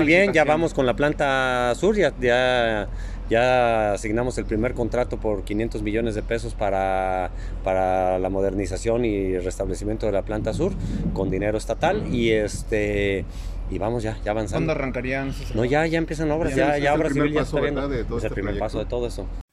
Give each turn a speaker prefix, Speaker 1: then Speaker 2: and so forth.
Speaker 1: bien, ya vamos con la planta sur, ya asignamos el primer contrato por 500 millones de pesos para la modernización y restablecimiento de la planta sur con dinero estatal y vamos ya
Speaker 2: ¿Cuándo
Speaker 1: avanzando.
Speaker 2: arrancarían?
Speaker 1: No, ya empiezan obras,
Speaker 3: Ya
Speaker 1: ya
Speaker 3: es el
Speaker 1: obra
Speaker 3: primer
Speaker 1: civil ya
Speaker 3: paso,
Speaker 1: está viendo.
Speaker 3: ¿verdad? De todo
Speaker 1: Es el
Speaker 3: este
Speaker 1: primer paso de
Speaker 3: proyecto.
Speaker 1: todo eso.